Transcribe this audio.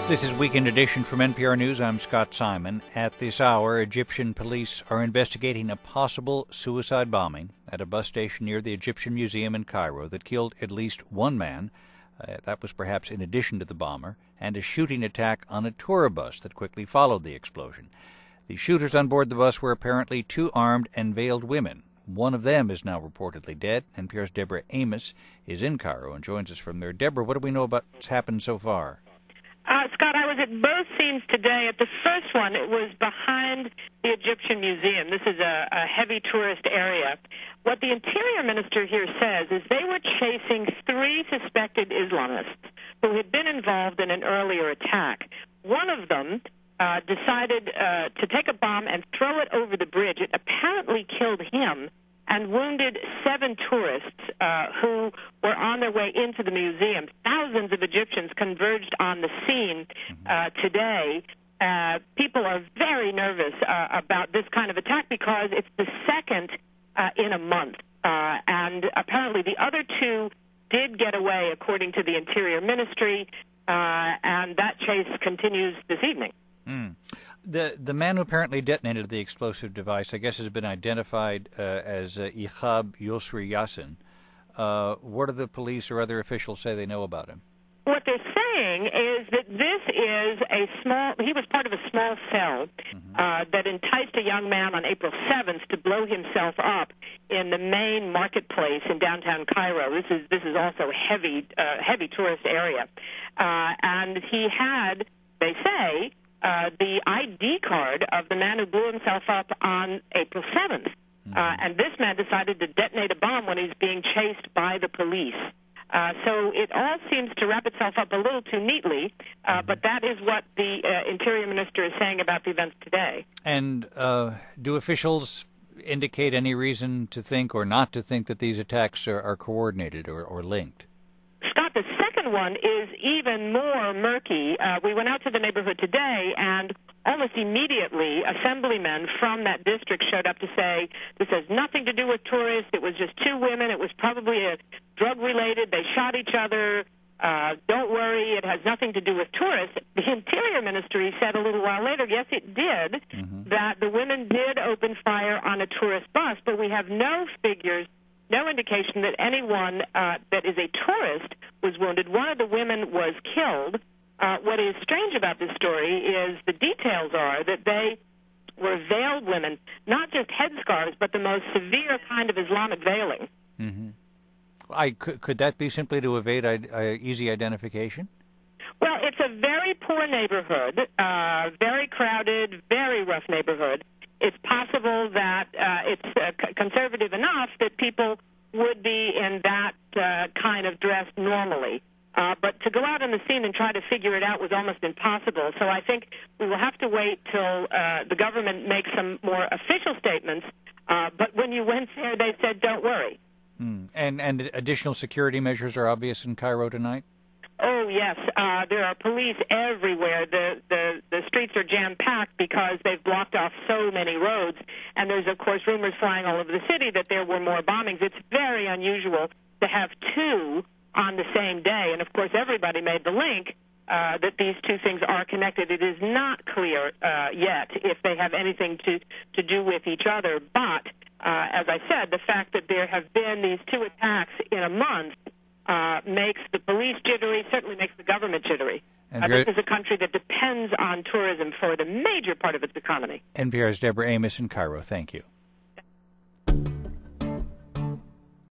This is Weekend Edition from NPR News. I'm Scott Simon. At this hour, Egyptian police are investigating a possible suicide bombing at a bus station near the Egyptian Museum in Cairo that killed at least one man. That was perhaps in addition to the bomber, and a shooting attack on a tour bus that quickly followed the explosion. The shooters on board the bus were apparently two armed and veiled women. One of them is now reportedly dead. NPR's Deborah Amos is in Cairo and joins us from there. Deborah, what do we know about what's happened so far? Scott, I was at both scenes today. At the first one, it was behind the Egyptian Museum. This is a heavy tourist area. What the Interior Minister here says is they were chasing three suspected Islamists who had been involved in an earlier attack. One of them decided to take a bomb and throw it over the bridge. It apparently killed him and wounded 7 tourists who were on their way into the museum. Thousands of Egyptians converged on the scene today. People are very nervous about this kind of attack because it's the second in a month. And apparently the other 2 did get away, according to the Interior Ministry, and that chase continues this evening. The man who apparently detonated the explosive device, I guess, has been identified as Ihab Yosri Yassin. What do the police or other officials say they know about him? What they're saying is that this is he was part of a small cell that enticed a young man on April 7th to blow himself up in the main marketplace in downtown Cairo. This is also a heavy tourist area. And he had, they say, the ID card of the man who blew himself up on April 7th. And this man decided to detonate a bomb when he was being chased by the police. So it all seems to wrap itself up a little too neatly, but that is what the Interior Minister is saying about the events today. And do officials indicate any reason to think or not to think that these attacks are coordinated or linked? Scott, the second one is even more murky. We went out to the neighborhood today, and almost immediately, assemblymen from that district showed up to say, this has nothing to do with tourists. It was just 2 women. It was probably drug-related. They shot each other. Don't worry, it has nothing to do with tourists. The Interior Ministry said a little while later, yes, it did, that the women did open fire on a tourist bus, but we have no figures, no indication that anyone that is a tourist was wounded. One of the women was killed. What is strange about this story is the details are that they were veiled women, not just headscarves, but the most severe kind of Islamic veiling. Could that be simply to evade easy identification? Well, it's a very poor neighborhood, very crowded, very rough neighborhood. It's possible that it's conservative enough that people would be in that kind of dress normally. But to go out on the scene and try to figure it out was almost impossible. So I think we will have to wait till the government makes some more official statements. But when you went there, they said, don't worry. And additional security measures are obvious in Cairo tonight? Oh, yes. There are police everywhere. The streets are jam-packed because they've blocked off so many roads. And there's, of course, rumors flying all over the city that there were more bombings. It's very unusual to have 2 on the same day. And, of course, everybody made the link that these 2 things are connected. It is not clear yet if they have anything to do with each other. But, as I said, the fact that there have been these 2 attacks in a month makes the police jittery, certainly makes the government jittery. This is a country that depends on tourism for the major part of its economy. NPR's Deborah Amos in Cairo. Thank you.